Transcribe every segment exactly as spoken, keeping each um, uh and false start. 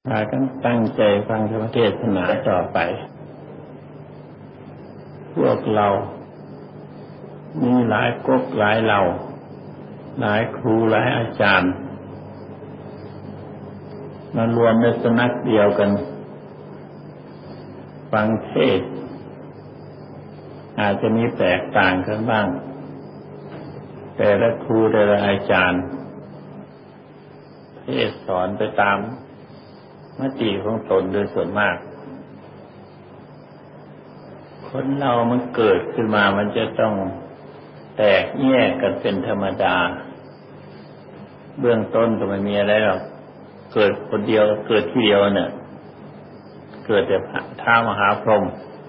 พากันตั้งใจฟังธรรมเทศนาต่อไปพวกเรามีหลายก๊กหลายเหล่าหลายครูหลายอาจารย์มารวมในสำนักเดียวกันฟังเทศอาจจะมีแตกต่างกันบ้างแต่ละครูแต่ละอาจารย์เทศสอนไปตามมติของตนโดยส่วนมากคนเรามันเกิดขึ้นมามันจะต้องแตกแยกกันเป็นธรรมดาเบื้องต้นก็ไม่มีอะไรหรอกเกิดคนเดียวเกิดที่เดียวเนี่ยเกิดแต่ท้ามหาพรหม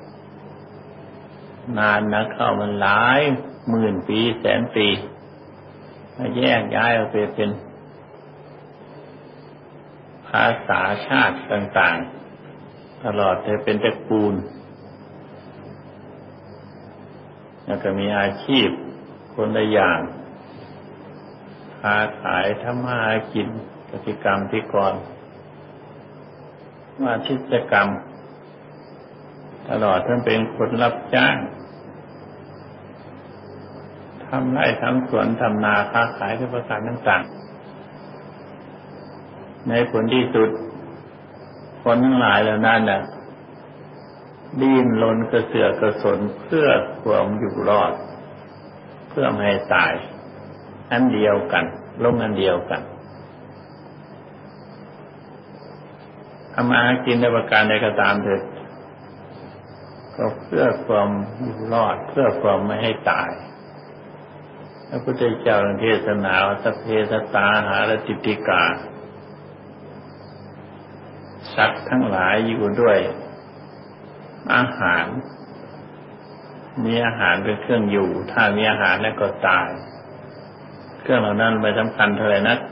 นานนะเข้ามันหลายหมื่นปีแสนปีมาแยกย้ายออกไปเป็นภาษาชาติต่างๆตลอดจะเป็นตระกูลแล้วก็มีอาชีพคนละอย่างค้าขายทำมาหากินกติกรรมที่ก่อนว่าทิศกรรมตลอดทั้งเป็นคนรับจ้างทำไร่ทำสวนทำนาค้าขายทุกประการต่างๆในผลที่สุดคนทั้งหลายเหล่านั้นน่ะดิ้นรนกระเสือกกระสนเพื่อความอยู่รอดเพื่อไม่ให้ตายอันเดียวกันลงอันเดียวกันทำมาหากินในประการใดก็ตามเถิดก็เพื่อความอยู่รอดเพื่อความไม่ให้ตายพระพุทธเจ้าเทศนาว่าสัพเพสัตตาหารติติกาสัตว์ทั้งหลายอยู่ด้วยอาหารมีอาหารเป็นเครื่องอยู่ถ้ามีอาหารแล้วก็ตายเครื่องเหล่านั้นไม่สำคัญเท่าไหร่นัก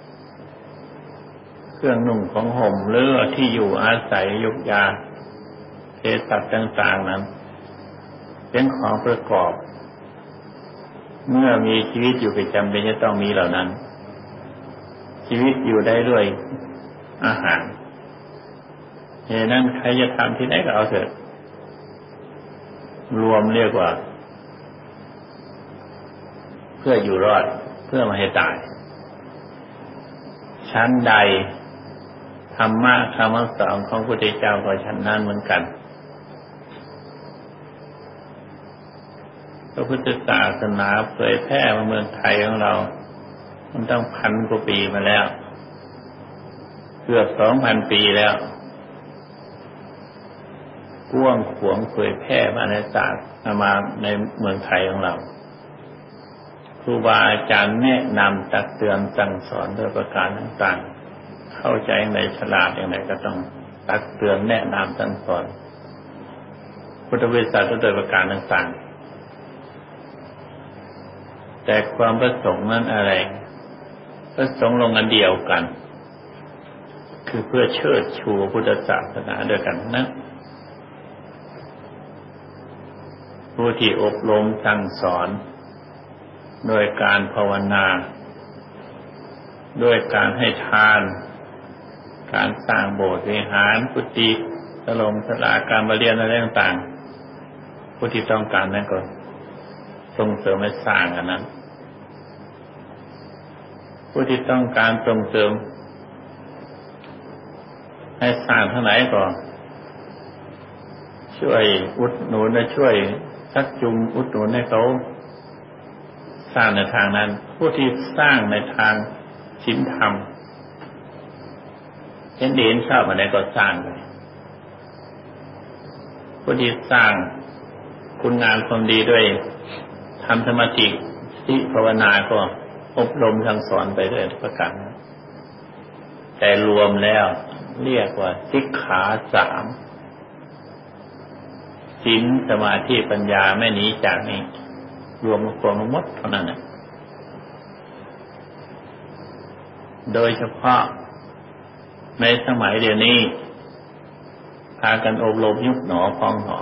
เครื่องนุ่งของห่มหรือที่อยู่อาศัยยุกยาเภสัชต่างๆนั้นเป็นของประกอบเมื่อมีชีวิตอยู่ประจำเป็นจะต้องมีเหล่านั้นชีวิตอยู่ได้ด้วยอาหารเหตุนั้นใครจะทำที่ไหนก็เอาเถอะรวมเรียกว่าเพื่ออยู่รอดเพื่อไม่ให้ตายชั้นใดธรรมะคำสอนของพระพุทธเจ้าก็ชั้นนั้นเหมือนกันพระพุทธศาสนาเผยแพร่มาเมืองไทยของเรามันต้องพันกว่าปีมาแล้วเกือบสองพันปีแล้วกว้างขวางเผยแพร่มาในศาสตร์มาในเมืองไทยของเราครูบาอาจารย์แนะนำตักเตือนสั่งสอนด้วยประการต่างๆเข้าใจอย่างไรฉลาดอย่างไรก็ต้องตักเตือนแนะนำสั่งสอนพุทธบริษัทด้วยประการต่างๆแต่ความประสงค์นั้นอะไรประสงค์ลงอันเดียวกันคือเพื่อเชิดชูพุทธศาสนาด้วยกันนะผู้ที่อบรมสั่งสอนโดยการภาวนาด้วยการให้ทานการสร้างโบสถ์วิหารกุฏิสลงศาลาการประเรียนอะไรต่างๆผู้ที่ต้องการนั้นก็ส่งเสริมให้สร้างอันนั้นผู้ที่ต้องการส่งเสริมให้สร้างเท่าไหร่ก็ช่วยอุดหนุนและช่วยชักจูงอุดหนุนให้เขาสร้างในทางนั้นผู้ที่สร้างในทางศีลธรรมเห็นดีเห็นชอบอะไรก็สร้างไปผู้ที่สร้างคุณงามความดีด้วยทำสมาธิที่ภาวนาก็อบรมสั่งสอนไปด้วยประการแต่รวมแล้วเรียกว่าสิกขาสามศีลสมาธิปัญญาไม่หนีจากนี้รวมรวมหมดเท่านั้นน่ะโดยเฉพาะในสมัยเดี๋ยวนี้พากันอบรมยุบหนอพองหนอ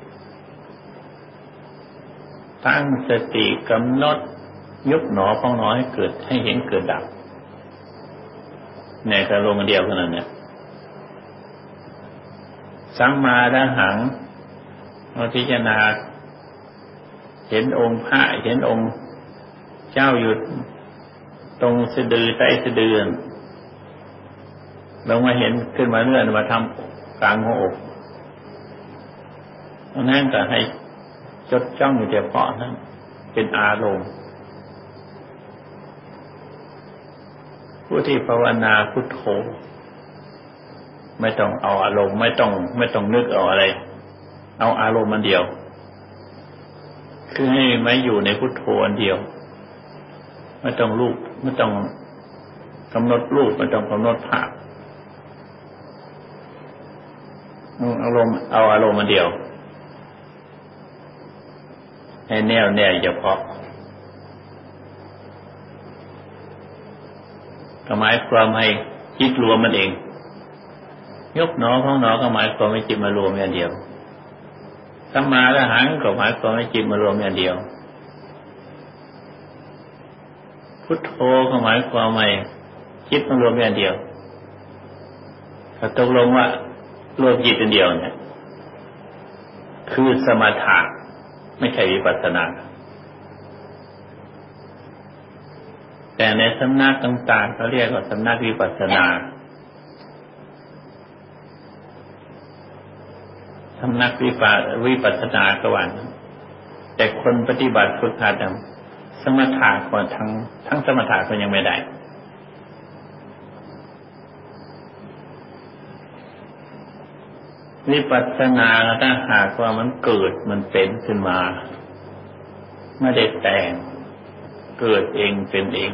ตั้งสติกำหนดยุบหนอพองหนอให้เกิดให้เห็นเกิดดับในกระลงเดียวเท่านั้นเนี่ย เสัมมาระหังเราพิจารณาเห็นองค์พระเห็นองค์เจ้าอยู่ตรงสะดือใต้สะดือเรามาเห็นขึ้นมาเลื่อนมาทำกลางหัวอกนั่นก็ให้จดจ้องอยู่เฉพาะนั้นเป็นอารมณ์ผู้ที่ภาวนาพุทโธไม่ต้องเอาอารมณ์ไม่ต้องไม่ต้องนึกเอาอะไรเอาอารมณ์มันเดียวคือให้ไม่อยู่ในพุทโธอันเดียวไม่ต้องรูปไม่ต้องกำหนดรูปไม่ต้องกำหนดภาพอารมณ์เอาอารมณ์มันเดียวให้แน่วแน่เฉพาะก็หมายความให้จิตรวมมันเองยกหนอของหนอก็หมายความให้จิตมารวมอย่างเดียวสัมมาระหังก็หมายความให้จิตมารวมอย่างเดียวพุทโธก็หมายความให้จิตมารวมอย่างเดียวถ้าตกลงว่ารวมจิตเป็นเดียวเนี่ยคือสมถะไม่ใช่วิปัสสนาแต่ในสำนักต่างๆเขาเรียกว่าสำนักวิปัสสนาสำนักวิปัสวิปัสสนาก็ว่าแต่คนปฏิบัติฝึกหัดสมถะก็ทั้งทั้งสมถะก็ยังไม่ได้วิปัสสนาถ้าหากว่ามันเกิดมันเป็นขึ้นมาไม่ได้แต่งเกิดเองเป็นเอง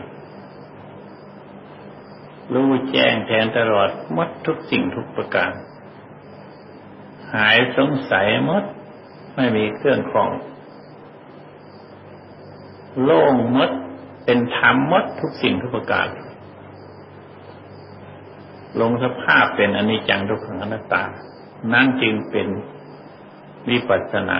รู้แจ้งแทงตลอดหมดทุกสิ่งทุกประการหายสงสัยหมดไม่มีเครื่องข้องโล่งหมดเป็นธรรมหมดทุกสิ่งทุกประการลงสภาพเป็นอนิจจังทุกขังอนัตตานั่นจึงเป็นวิปัสสนา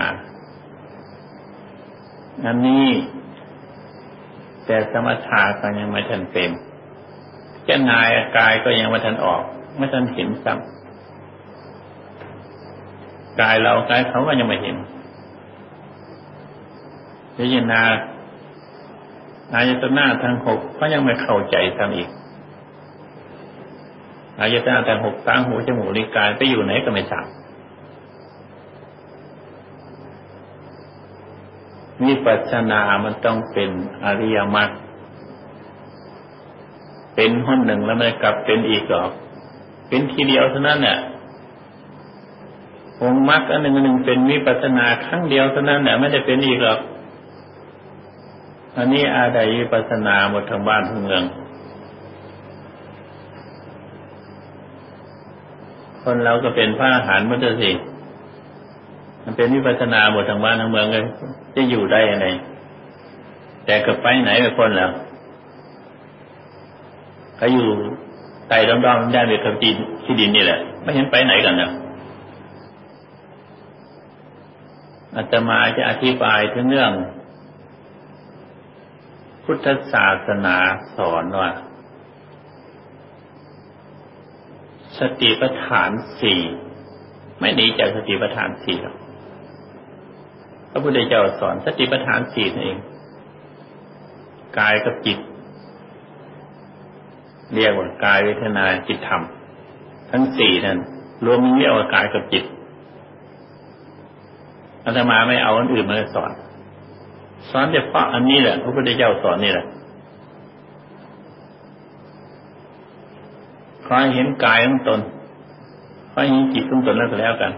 อันนี้แต่สมถะก็ยังไม่ทันเป็นเจ้านายกายก็ยังไม่ทันออกไม่ทันเห็นซ้ำกายเรากายเขาก็ยังไม่เห็นพิจารณาอายตนะทั้งหกก็ยังไม่เข้าใจซ้ำอีกอายตนะทั้งหกตาหูจมูกลิ้นกายไปอยู่ไหนก็ไม่ทราบวิปัสสนามันต้องเป็นอริยมรรคเป็นหนหนึ่งแล้วไม่กลับเป็นอีกหรอกเป็นทีเดียวเท่านั้นเนี่ยองค์มรรคอันหนึ่งหนึ่งเป็นวิปัสสนาครั้งเดียวเท่านั้นเนี่ยไม่ได้เป็นอีกหรอกอันนี้อาได้วิปัสสนาหมดทั้งบ้านทั้งเมืองคนเราก็เป็นพระอรหันต์หมดเลยสิมันเป็นวิปัสสนาหมดทั้งบ้านทั้งเมืองเลยจะอยู่ได้ยังไงแต่ก็ไปไหนไปคนแล้วเขาอยู่ใต้ร่องๆได้ไปกับดินที่ดินนี่แหละไม่เห็นไปไหนกันนะอาตมาจะอธิบายถึงเรื่องพุทธศาสนาสอนว่าสติปัฏฐานสี่ไม่หนีจากสติปัฏฐานสี่หรอกพระพุทธเจ้าสอนสติปัฏฐานสี่นั่นเองกายกับจิตเรียกว่ากายเวทนาจิตธรรมทั้งสี่นั่นรวมเรียกว่ากายกับจิตอาตมาไม่เอาอันอื่นมาสอนสอนเฉพาะอันนี้แหละพระพุทธเจ้าสอนนี่แหละขอให้เห็นกายของตนขอให้เห็นจิตของตนแล้วก็แล้วกัน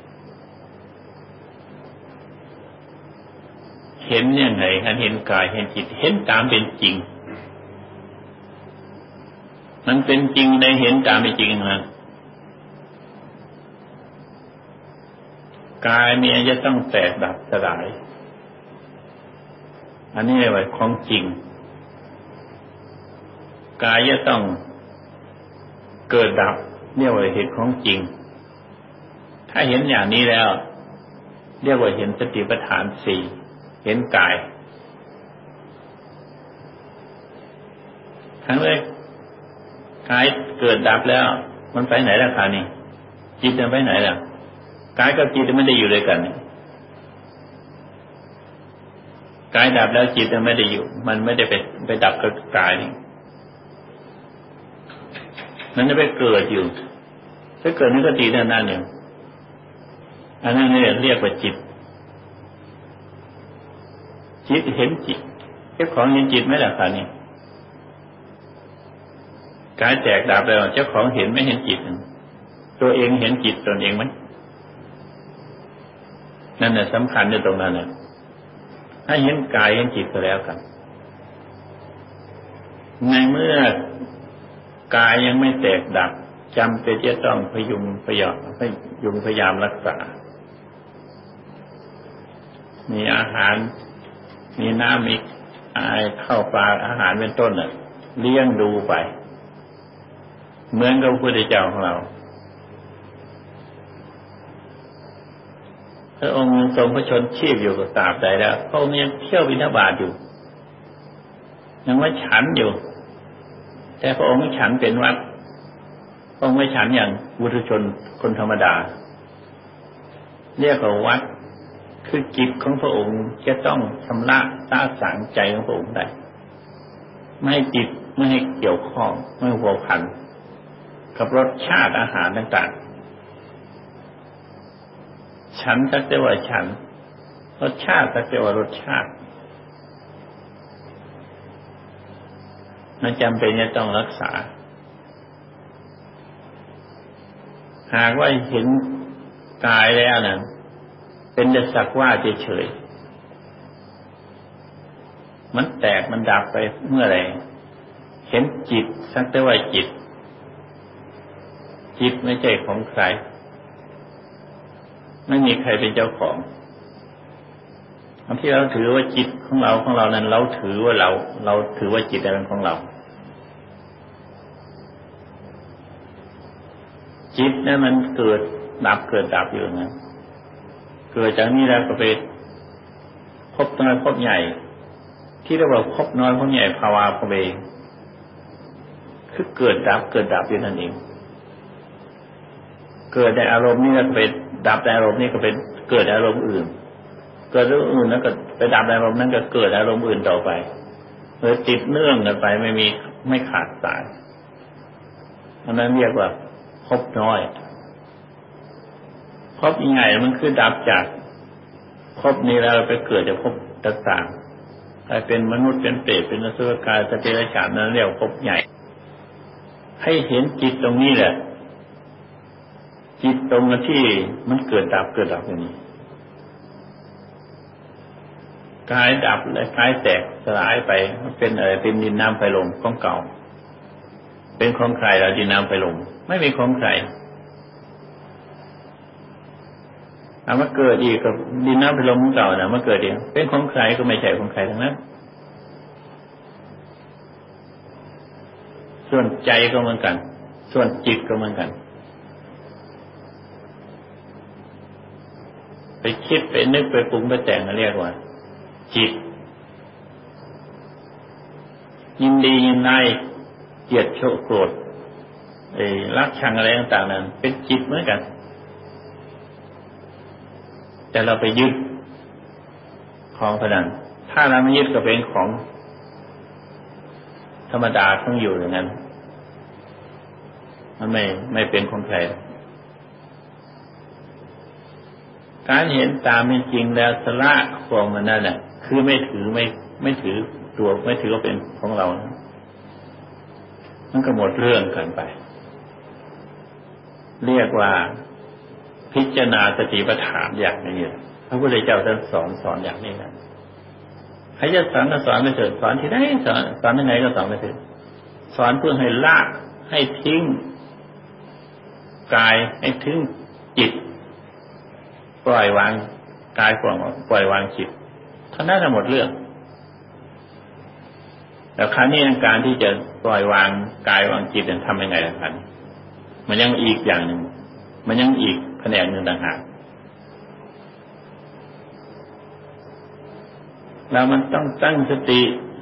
เห็นยังไงการเห็นกายเห็นจิตเห็นตามเป็นจริงมันเป็นจริงได้เห็นตามเป็นจริงนะกายเนี่ยจะต้องแตกดับสลายอันนี้เรียกว่าของจริงกายจะต้องเกิดดับเรียกว่าเหตุของจริงถ้าเห็นอย่างนี้แล้วเรียกว่าเห็นสติปัฏฐานสี่เห็นกายครั้งแรกกายเกิดดับแล้วมันไปไหนล่ะคะนี่จิตมันไปไหนล่ะกายกับจิตไม่ได้อยู่ด้วยกันกายดับแล้วจิตมันไม่ได้อยู่มันไม่ได้ไปไปดับกับกายนี่มันจะไปเกิดอยู่ถ้าเกิดนี่ก็ดีนั่นนั่นเนี่ยอันนั้นเนี่ยเรียกว่าจิตจิตเห็นจิตเจ้าของเห็นจิตไหมล่ะคะนี่กายแตกดับแล้วเจ้าของเห็นไม่เห็นจิตตัวเองเห็นจิตตนเองไหมนั่นแหละสำคัญในตรงนั้นน่ะให้เห็นกายเห็นจิตก็แล้วกันในเมื่อกายยังไม่แตกดับจำเป็นจะต้องพยุงพยายพยุงพยายามรักษามีอาหารมีน้ำมีข้าวปลาอาหารเป็นต้นน่ะเลี้ยงดูไปเหมือนกับพระพุทธเจ้าของเราพระองค์ทรงพระชนชีพอยู่กับตราบใดแล้วพระองค์ยังเที่ยวบิณฑบาตอยู่ยังไม่ฉันอยู่แต่พระองค์ฉันเป็นวัดพระองค์ไม่ฉันอย่างบุตุชนคนธรรมดาเรียกว่าวัดคือจิตของพระองค์จะต้องชำระสะสางใจของพระองค์ได้ไม่ให้จิตไม่ให้เกี่ยวข้องไม่หัวพันกับรสชาติอาหารต่างๆฉันสักแต่ว่าฉันรสชาติสักแต่ว่ารสชาติมันจำเป็นจะต้องรักษาหากว่าเห็นกายแล้วนั้นเป็นแต่สักว่าเฉยๆมันแตกมันดับไปเมื่อไหร่เห็นจิตสักแต่ว่าจิตจิตไม่ใช่ของใครไม่มีใครเป็นเจ้าของอันที่เราถือว่าจิตของเราของเรานั้นเราถือว่าเราเราถือว่าจิตเป็นของเราจิตนั้นมันเกิดดับเกิดดับอยู่นะเกิดจากนี้แล้วก็ไปพบน้อยพบใหญ่ที่เรียกว่าพบน้อยพบใหญ่ภาวะพบเองคือเกิดดับเกิดดับอยู่นั่นเองเกิดในอารมณ์นี้แล้วก็ไปดับในอารมณ์นี้ก็เป็นเกิดอารมณ์อื่นเกิดอารมณ์อื่นแล้วก็ไปดับในอารมณ์นั้นก็เกิดอารมณ์อื่นต่อไปเออติดเนื่องกันไปไม่มีไม่ขาดสายอันนั้นเรียกว่าพบน้อยพบใหญ่มันคือดับจากพบนี้แล้วไปเกิดจากพบต่างๆกลายเป็นมนุษย์เป็นเปรตเป็นอสุรกายสัตว์เดรัจฉานนั้นเรียกว่าพบใหญ่ให้เห็นจิตตรงนี้แหละจิตตรงที่มันเกิดดับเกิดดับอย่างนี้กายดับและกายแตกสลายไปเป็นอะไรเป็นดินน้ำไฟลมของเก่าเป็นของใครเราดินน้ำไฟลมไม่มีของใครเอามาเกิดอีกกับดินน้ำไฟลมของเก่านะมาเกิดอีกเป็นของใครก็ไม่ใช่ของใครทั้งนั้นส่วนใจก็เหมือนกันส่วนจิตก็เหมือนกันไปคิดไปนึกไปปรุงไปแต่งเรียกว่าจิตยินดียินร้ายเกลียดโกรธไอ้รักชังอะไรต่างๆนั้นเป็นจิตเหมือนกันแต่เราไปยึดของพนันถ้าเราไม่ยึดก็เป็นของธรรมดาต้องอยู่อย่างนั้นมันไม่ไม่เป็นของใครการเห็นตามเป็นจริงแล้วสละความมันนั่นแหละคือไม่ถือไม่ไม่ถือตัวไม่ถือว่าเป็นของเรามันก็หมดเรื่องกันไปเรียกว่าพิจารณาสติปัฏฐานอย่างนี้พระพุทธเจ้าท่านสอนสอนอย่างนี้นะใครจะสอนก็สอนไปเถิดสอนที่ไหนสอนสอนที่ไหนก็สอนไปเถิดสอนเพื่อให้ละให้ทิ้งกายให้ทิ้งจิตปล่อยวางกายปล่อยวางปล่อยวางจิตเท่านั้นหมดเรื่องแต่ครั้งนี้การที่จะปล่อยวางกายวางจิตจะทำยังไงล่ะครับมันยังอีกอย่างหนึ่งมันยังอีกแผนกหนึ่งต่างหากเรามันต้องตั้งสติ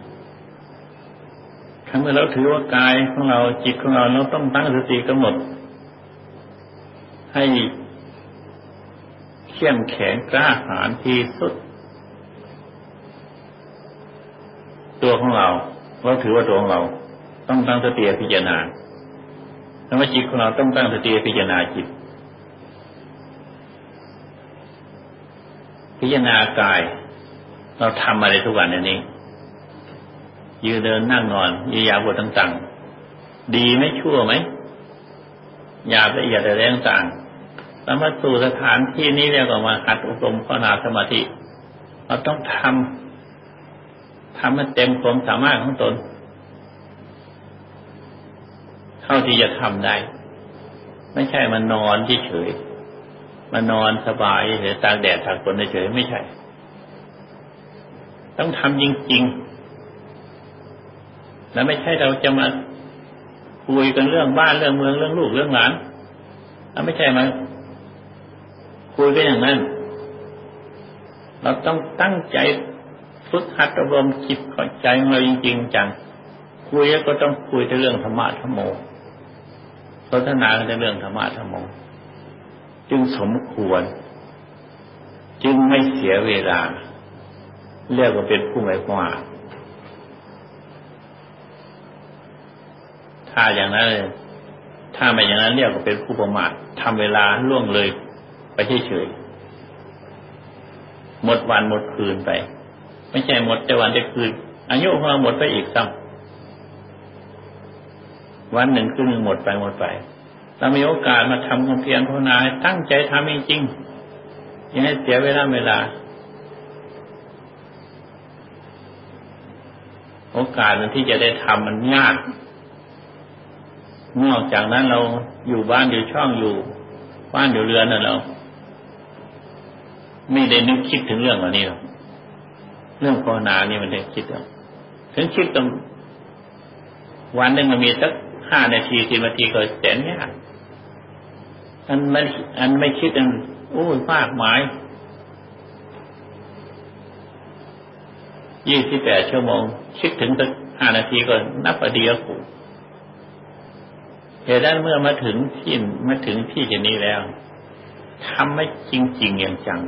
ครั้งเมื่อเราถือว่ากายของเราจิตของเราเราต้องตั้งสติกำหนดให้เข้มแข็งกล้าหาญที่สุดตัวของเราเราถือว่าตัวของเราต้องตั้งสติพิจารณาธรรมจิตของเราต้องตั้งสติพิจารณาจิตพิจารณากายเราทำอะไรทุกวันนี้ยืนเดินนั่งนอนอิริยาบถต่างๆดีไหมชั่วไหมหยาบละเอียดอะไรต่างๆแล้วมาสู่สถานที่นี้เรียกว่ามาหัดอบรมภาวนาสมาธิเราต้องทำทำให้เต็มความสามารถของตนเท่าที่จะทำได้ไม่ใช่มันนอนเฉยๆมันนอนสบายเฉยๆตากแดดตากฝนเฉยๆไม่ใช่ต้องทำจริงๆแล้วไม่ใช่เราจะมาคุยกันเรื่องบ้านเรื่องเมืองเรื่องลูกเรื่องหลานแล้วไม่ใช่มาคุยกันอย่างนั้นเราต้องตั้งใจฝึกหัดอบรมจิตเข้าใจของเราจริงๆจังคุยก็ต้องคุยแต่เรื่องธรรมะธรรมโมสนทนากันแต่เรื่องธรรมะธรรมโมจึงสมควรจึงไม่เสียเวลาเรียกว่าเป็นผู้ไม่ประมาทถ้าอย่างนั้นถ้าไม่อย่างนั้นเรียกว่าเป็นผู้ประมาททำเวลาล่วงเลยไปเฉยๆหมดวันหมดคืนไปไม่ใช่หมดแต่วันแต่คืนอายุของเราหมดไปอีกซ้ำวันหนึ่งคืนหนึ่งหมดไปหมดไปเรามีโอกาสมาทำความเพียรภาวนาตั้งใจทำจริงๆอย่าให้เสียเวลาเวลาโอกาสที่จะได้ทำมันยากนอกจากนั้นเราอยู่บ้านอยู่ช่องอยู่บ้านอยู่เรือนนั่นเราไม่ได้นึกคิดถึงเรื่องเหล่านี้หรอกเรื่องภาวนานี่มันได้คิดหรอกถึงคิดตรงวันหนึ่งมันมีสักห้านาทีสิบนาทีก็แสนยากอันไม่อันไม่คิดอันโอ้ยมากมายยี่สิบแปดชั่วโมงคิดถึงสักห้านาทีก็นับประเดี๋ยวกูเหตุนั้นเมื่อมาถึงที่มาถึงที่จะนี้แล้วทำไม่จริงๆอย่างจัง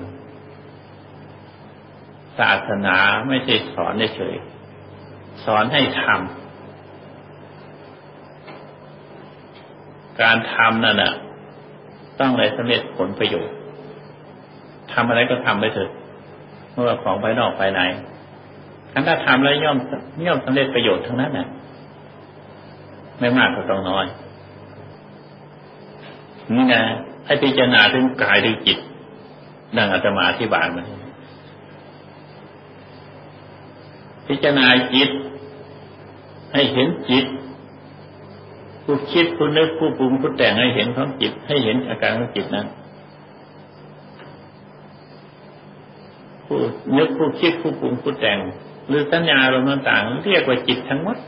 ศาสนาไม่ใช่สอนเฉยสอนให้ทำการทำนั่นน่ะต้องได้สำเร็จผลประโยชน์ทำอะไรก็ทำไปเถอะไม่ว่าของภายนอกภายในถ้าทำแล้วย่อมย่อมสำเร็จประโยชน์ทั้งนั้นน่ะไม่มากก็ต้องน้อยนี่นะให้พิจารณาถึงกายถึงจิตดังอาตมาอธิบายมาพิจารณาจิตให้เห็นจิตผู้คิดผู้นึกผู้ปรุงผู้แต่งให้เห็นของจิตให้เห็นอาการของจิตนั้นผู้นึกผู้คิดผู้ปรุงผู้แต่งหรือสัญญาอารมณ์ต่างๆเรียกว่าจิตทั้งหมด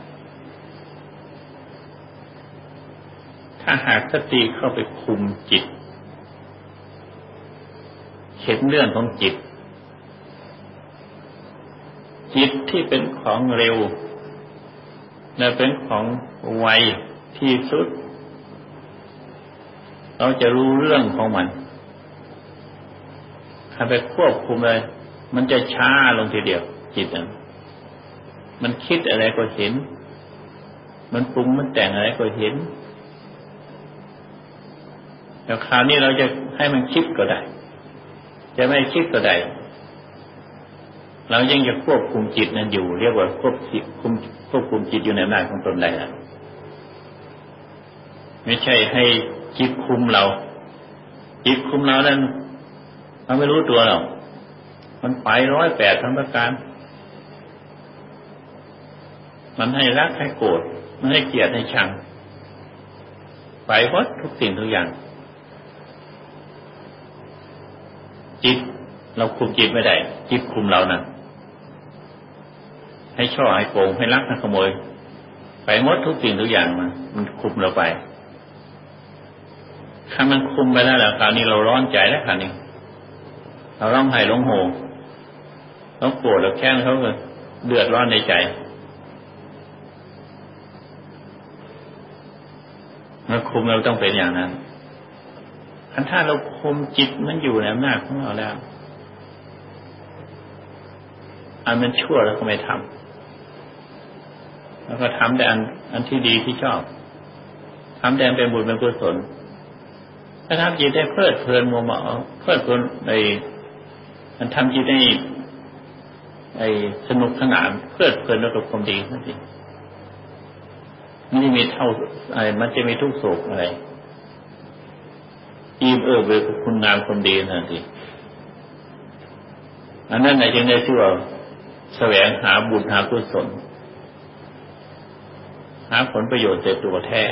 ถ้าหากสติเข้าไปคุมจิตเห็นเรื่องของจิตจิตที่เป็นของเร็วและเป็นของไวที่สุดเราจะรู้เรื่องของมันถ้าไปควบคุมเลยมันจะช้าลงทีเดียวจิตนั้นมันคิดอะไรก็เห็นมันปรุงมันแต่งอะไรก็เห็นแต่คราวนี้เราจะให้มันคิดก็ได้จะไม่คิดก็ได้เรายังจะควบคุมจิตนั้นอยู่เรียกว่าควบคุมควบคุมจิตอยู่ในอำนาจของตนได้นะไม่ใช่ให้จิตคุมเราจิตคุมเรานั้นเราไม่รู้ตัวหรอกมันไปร้อยแปดทั้งประการมันให้รักให้โกรธมันให้เกลียดให้ชังไปหมดทุกสิ่งทุกอย่างจิตเราคุมจิตไม่ได้จิตคุมเรานะให้ช่อให้โกงให้ลักให้ขโมยไปหมดทุกสิ่งทุกอย่างมันมันคุมเราไปถ้ามันคุมไปแล้วล่ะคราวนี้เราร้อนใจแล้วคราวนี้เราร้องไห้ร้องโห่เราโกรธเราแค้นเขาเลยเดือดร้อนในใจมันคุมเราต้องเป็นอย่างนั้นอันถ้าเราคุมจิตมันอยู่ในอำนาจของเราแล้วอันมันชั่วเราก็ไม่ทำแล้วก็ทำแต่อันอันที่ดีที่ชอบทำแต่อันเป็นบุญเป็นกุศลถ้าทำจิตได้เพลิดเพลินมัวเมาเพลิดเพลินในมันทำจิตได้ไอ้สนุกสนานเพลิดเพลินกับความดีนั่นเองไม่ได้มีเท่าอะไรมันจะมีทุกโศกอะไรอิ่มเอิบเลยคุณงามความดีนั่นเองอันนั้นไหนจึงได้ชื่อว่าแสวงหาบุญหากุศลหาผลประโยชน์จากตัวแท้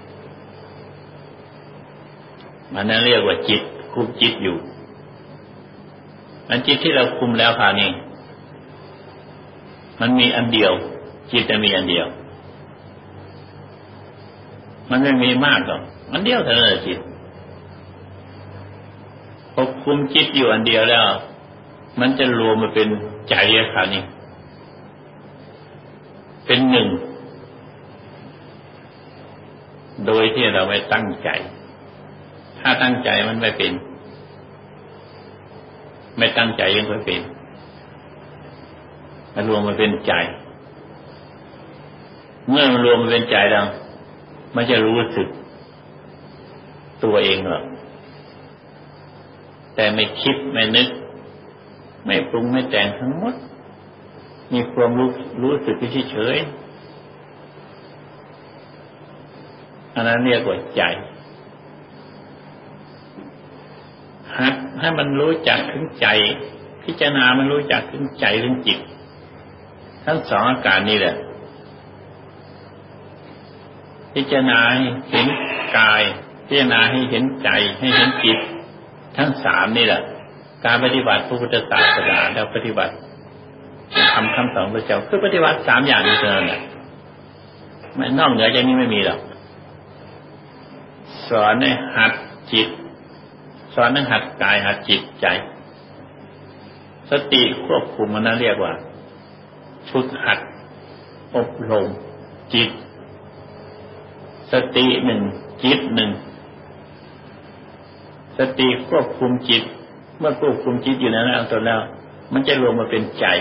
มันนั่นเรียกว่าจิตคุมจิตอยู่อันจิตที่เราคุมแล้วค่ะนี่มันมีอันเดียวจิตจะมีอันเดียวมันไม่มีมากหรอกอันเดียวเท่านั้นจิตพอคุมจิตอยู่อันเดียวแล้วมันจะรวมมาเป็นใจค่ะนี่เป็นหนึ่งโดยที่เราไม่ตั้งใจถ้าตั้งใจมันไม่เป็นไม่ตั้งใจยังไม่เป็นมันรวมมาเป็นใจเมื่อมันรวมมาเป็นใจแล้วมันจะรู้สึกตัวเองหรอกแต่ไม่คิดไม่นึกไม่ปรุงไม่แต่งทั้งหมดมีความรู้รู้สึกเฉยๆอันนั้นเรียกว่าใจหัดให้มันรู้จักถึงใจพิจารณามันรู้จักถึงใจถึงจิตทั้งสองอาการนี้แหละพิจารณาให้เห็นกายพิจารณาให้เห็นใจให้เห็นจิตทั้งสามนี่แหละการปฏิบัติพระพุทธศาสนาแล้วปฏิบัติทำคำสอนพระเจ้าคือปฏิบัติสามอย่างนี้เท่านั้นแหละไม่นอกเหนือจากนี้ไม่มีหรอกสอนให้หัดจิตสอนให้หัดกายหัดจิตใจสติควบคุมมันนั่นเรียกว่าฝึกหัดอบรมจิตสติหนึ่งจิตหนึ่งสติควบคุมจิตเมื่อควบคุมจิตอยู่นั้นเอาตัวแล้วมันจะรวมมาเป็นใจ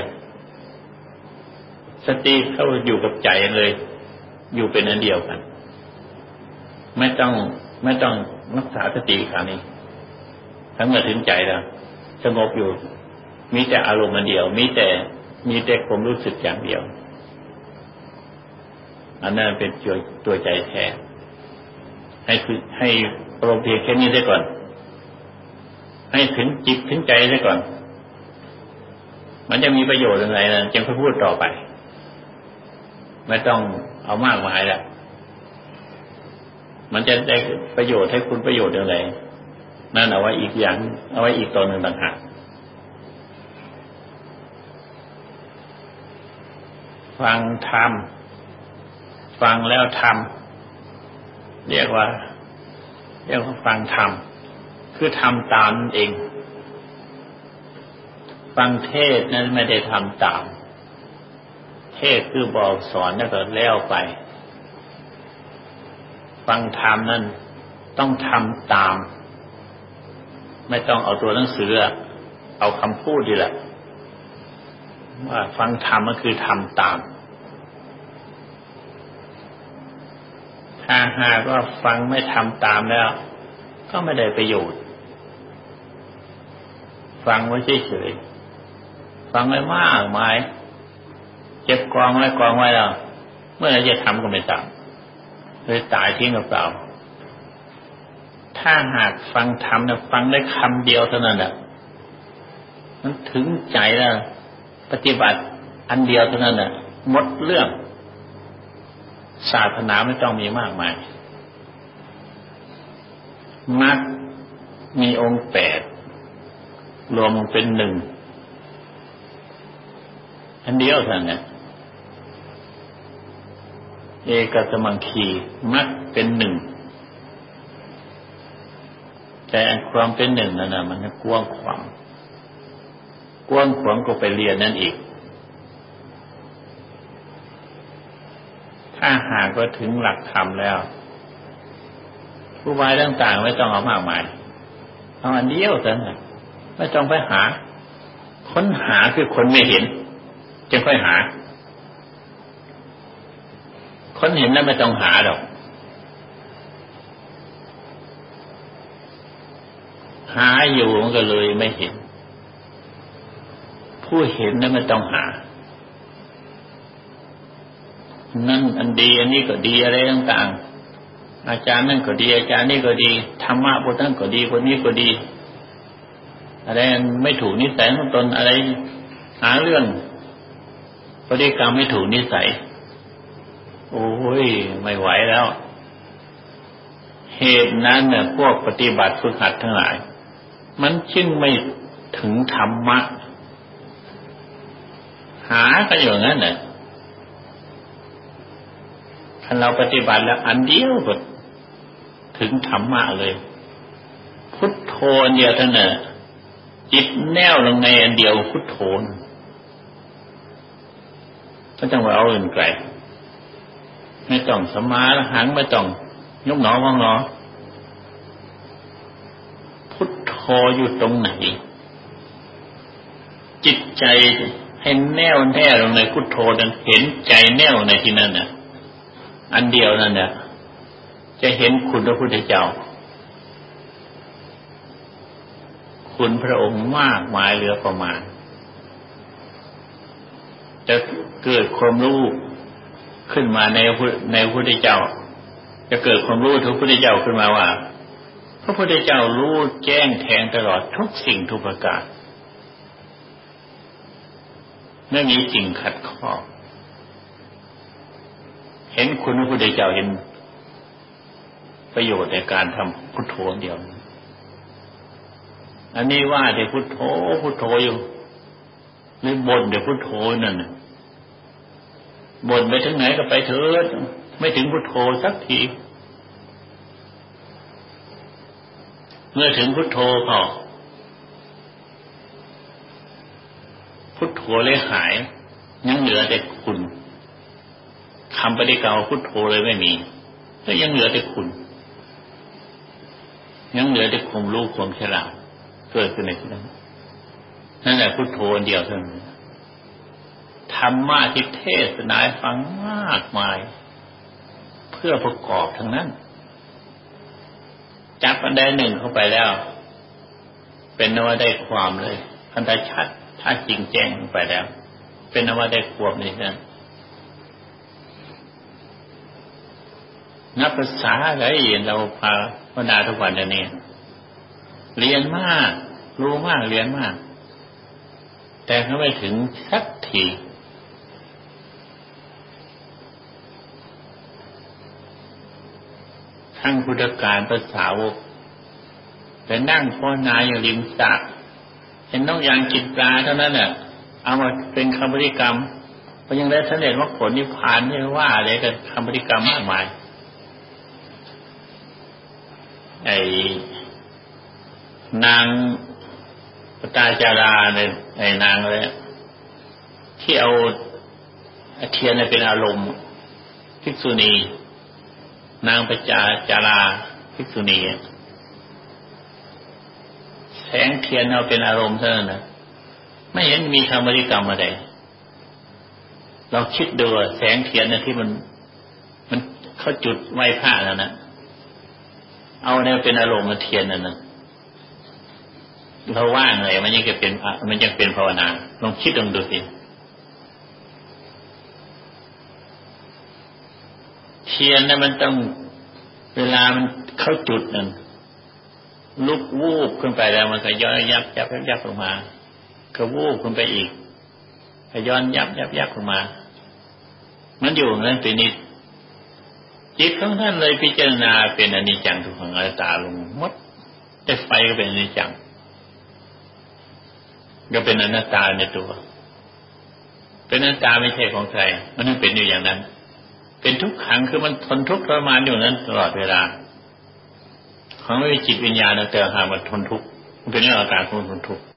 สติเข้าอยู่กับใจเลยอยู่เป็นอันเดียวกันไม่ต้องไม่ต้องรักษาสติขานี้ทั้งเมื่อถึงใจแล้วสงบอยู่มีแต่อารมณ์อันเดียวมีแต่มีแต่ความรู้สึกอย่างเดียวอันนั้นเป็นตัวตัวใจแท้ให้คือให้ปรงเพียงแค่นี้ได้ก่อนให้ถึงจิตถึงใจได้ก่อนมันจะมีประโยชน์อะไรนะจึงค่อยพูดต่อไปไม่ต้องเอามากมายแล้วมันจะได้ประโยชน์ให้คุณประโยชน์อะไรนั่นเอาไว้อีกอย่างเอาไว้อีกตอนหนึ่งต่างหากฟังธรรมฟังแล้วทำเรียกว่าเรียกว่าฟังธรรมคือทำตามนั่นเองฟังเทศนั้นไม่ได้ทำตามเทศคือบอกสอนแล้วก็แล้วไปฟังธรรมนั้นต้องทำตามไม่ต้องเอาตัวหนังสือเอาคำพูดดีแหละว่าฟังธรรมก็คือทำตามถ้าหากว่าฟังไม่ทำตามแล้วก็ไม่ได้ประโยชน์ฟังไว้เฉยๆฟังไว้มากมายเก็บกองไว้กองไว้แล้วเมื่อไหร่จะทำก็ไม่ทำเลยตายทิ้งกับเปล่าถ้าหากฟังธรรมเนี่ยฟังได้คำเดียวเท่านั้นแหละมันถึงใจแล้วปฏิบัติอันเดียวเท่านั้นน่ะหมดเรื่องศาสนาไม่ต้องมีมากมายมรรคมีองค์แปดรวมเป็นหนึ่งอันเดียวเท่านั้นเอกสมังคีมรรคเป็นหนึ่งแต่ความเป็นหนึ่งนั่นน่ะมันกว้างขวางกว้างขวางก็ไปเรียนนั่นอีกถ้าหากว่าถึงหลักธรรมแล้วผู้วายต่างๆไม่ต้องเอามากมายเอาอันเดียวเท่านั้นไม่ต้องไปหาค้นหาคือคนไม่เห็นจึงค่อยหาคนเห็นแล้วไม่ต้องหาหรอกหาอยู่มันก็เลยไม่เห็นผู้เห็นนั้นไม่ต้องหานั่นอันดีอันนี้ก็ดีอะไรต่างๆอาจารย์นั่นก็ดีอาจารย์นี่ก็ดีธรรมะพวกนั้นก็ดีคนนี้ก็ดีอะไรไม่ถูกนิสัยของตนอะไรหาเรื่องปฏิกรรมไม่ถูกนิสัยโอ้ยไม่ไหวแล้วเหตุนั้นเนี่ยพวกปฏิบัติฝึกหัดทั้งหลายมันจึงไม่ถึงธรรมะหาก็อย่างนั้นน่ะถ้าเราปฏิบัติแล้วอันเดียวก็ถึงธรรมะเลยพุทโธเดียวเท่านั้นจิตแน่วลงในอันเดียวพุทโธก็ต้องเอาอื่นไกลไม่ต้องสมาหังไม่ต้องยกหนอมองหนอพุทโธอยู่ตรงไหนจิตใจให้แน่วแน่ลงในพุทโธนั้นเห็นใจแน่วในที่นั้นน่ะอันเดียวนั่นน่ะจะเห็นคุณพระพุทธเจ้าคุณพระองค์มากมายเหลือประมาณจะเกิดความรู้ขึ้นมาในในพระพุทธเจ้าจะเกิดความรู้ทุกพระพุทธเจ้าขึ้นมาว่าพระพุทธเจ้ารู้แจ้งแทงตลอดทุกสิ่งทุกประการไม่มีสิ่งขัดข้องเห็นคุณพระพุทธเจ้าเห็นประโยชน์ในการทำพุทโธเดียวอันนี้ว่าแต่พุทโธพุทโธอยู่ในบ่นแต่พุทโธนั่นบ่นไปถึงไหนก็ไปเถิดไม่ถึงพุทโธสักทีเมื่อถึงพุทโธพอพุทโธเลยหายยังเหลือแต่คุณคำปฏิกรรมพุทโธเลยไม่มีก็ยังเหลือแต่คุณยังเหลือแต่ความรู้ความฉลาดเกิดขึ้นในที่นั้นนั่นแหละพุทโธเดียวเท่านั้นธรรมะที่เทศนาฟังมากมายเพื่อประกอบทั้งนั้นจับอันใดหนึ่งเข้าไปแล้วเป็นนว่าได้ความเลยอันใดชัดถ้าจริงแจ้งลงไปแล้วเป็นนว่าได้ความในนั้นนับภาษาอะไรเราพาภาวนาทุกวันนี้เรียนมากรู้มากเรียนมากแต่เขาไม่ถึงสักทีทั้งพุทธการภาษาวกแต่นั่งภาวนาอยู่ริมสระเห็นนกยางกินปลาเท่านั้นน่ะเอามาเป็นคำบริกรรมก็ยังได้สำเร็จมรรคผลนิพพานไม่ว่าอะไรกันคำบริกรรมมากมายไอ้นางปตาจาราเนี่ยไอ้นางอะไรที่เอาเทียนเป็นอารมณ์ภิกษุณีนางปจาจาราภิกษุณีแสงเทียนเอาเป็นอารมณ์เท่านั้นนะไม่เห็นมีคำบริกรรมอะไรเราคิดดูแสงเทียนนะที่มันมันเขาจุดไหว้พระแล้วนะเอาเนี่ยเป็นอารมณ์มาเทียนนั่นนะเราว่างเลยมันยังจะเป็นมันยังเป็นภาวนาลองคิดลองดูสิเทียนนะมันต้องเวลามันเข้าจุดนั่นลุกวูบขึ้นไปแล้วมันก็ย้อนยับยับยับลงมาก็วูบขึ้นไปอีกก็ย้อนยับยับยับลงมามันอยู่นั่นเป็นนิดจิตของท่านเลยพิจารณาเป็นอนิจจังทุกขังอนัตตาลงหมดแต่ไฟก็เป็นอนิจจังก็เป็นอนัตตาในตัวเป็นอนัตตาไม่ใช่ของใครมันต้องเป็นอยู่อย่างนั้นเป็นทุกขังคือมันทนทุกข์ทรมานอยู่นั้นตลอดเวลาของไม่มีจิตวิญญาณแต่หามันทนทุกข์มันเป็นเรื่องอาการของทนทุกข์